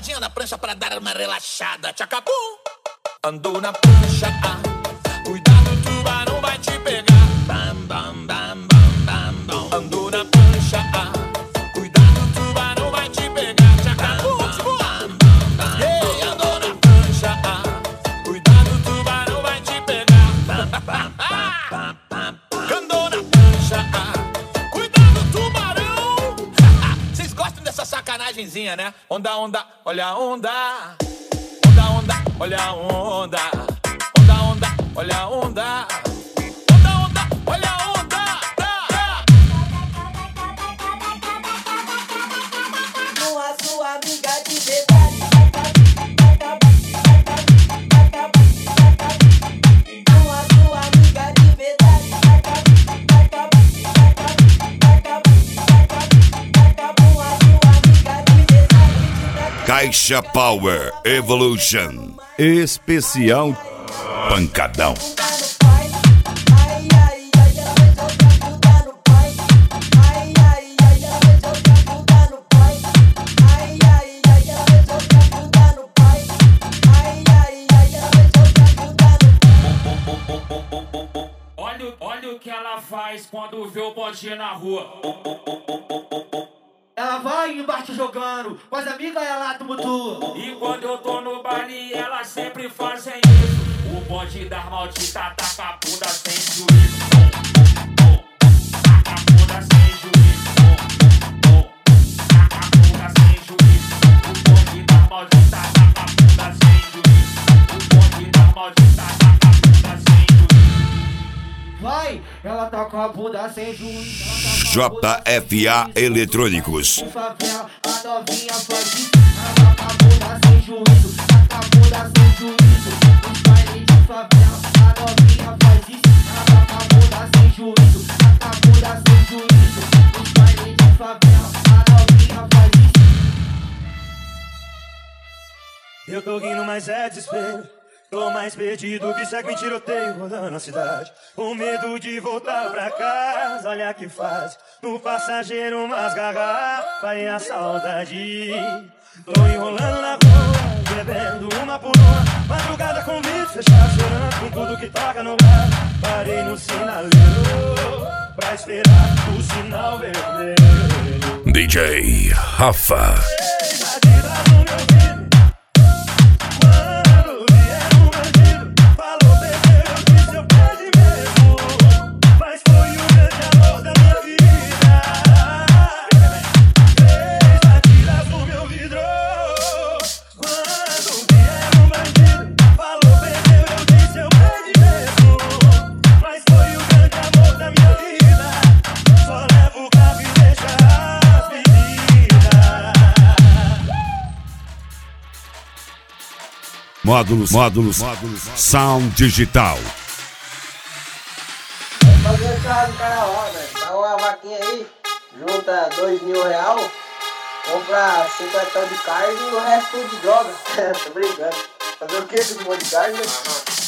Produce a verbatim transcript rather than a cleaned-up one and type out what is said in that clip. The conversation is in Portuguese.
rodinha na prancha pra dar uma relaxada. Tchacapum. Andou na prancha, ah, cuidado, o tubarão vai te pegar. Bam, bam, bam, bam, bam, bam. Andou na prancha, ah, cuidado, o tubarão vai te pegar. Tchacapum, bam, bam, bam. Ei, andou na prancha, ah, cuidado, o tubarão vai te pegar. Bam, bam, bam, bam, bam. Andou na prancha, ah, cuidado, tubarão. Vocês gostam dessa sacanagemzinha, né? Onda, onda, olha a onda. Onda, onda, olha a onda. Onda, onda, olha a onda. Onda, onda, olha a onda. Com a sua amiga de verdade. Com a sua amiga de verdade. Com a sua amiga de verdade. Caixa Power Evolution Especial Pancadão. Ai, ai, ai, ela vai jogar tudo no pai. Ai, ai, ai, ela vai jogar tudo no pai. Ai, ai, ai, ela vai jogar tudo no pai. Ai, ai, ai, ela vai jogar tudo no pai. Olha, olha o que ela faz quando vê o bode na rua. Ela vai embaixo jogando, com as amigas ela tumultua. E quando eu tô no baile, elas sempre fazem isso. O bonde das malditas taca a bunda sem juízo. Taca a bunda sem juízo. Taca a bunda sem juízo. O bonde das malditas taca a bunda sem juízo. O bonde das malditas taca a bunda sem juízo. Vai, ela tá com a bunda sem juízo. J F A Eletrônicos. Favela, a novinha faz isso. Ela tá com a bunda sem juízo. Tá com a bunda sem juízo. Os bailes de favela, a novinha faz isso. Ela tá com a bunda sem juízo. Tá com a bunda sem juízo. Os bailes de favela, a novinha faz isso. Eu tô rindo, mas é desespero. Tô mais perdido que segue em tiroteio rodando a cidade. Com medo de voltar pra casa, olha que faz. No passageiro umas garrafas e a saudade. Tô enrolando na rua, bebendo uma por uma. Madrugada com o vidro fechado, chorando com tudo que toca no bar. Parei no sinaleiro pra esperar o sinal vermelho. D J Rafa. Módulos, módulos, módulos, Sound Digital. Fazer um churrasco no carnaval, velho. Dá uma vaquinha aí, junta dois mil real, compra cinquenta de carne e o resto tudo de droga. Tô brincando. Fazer o que com um monte de carne, né?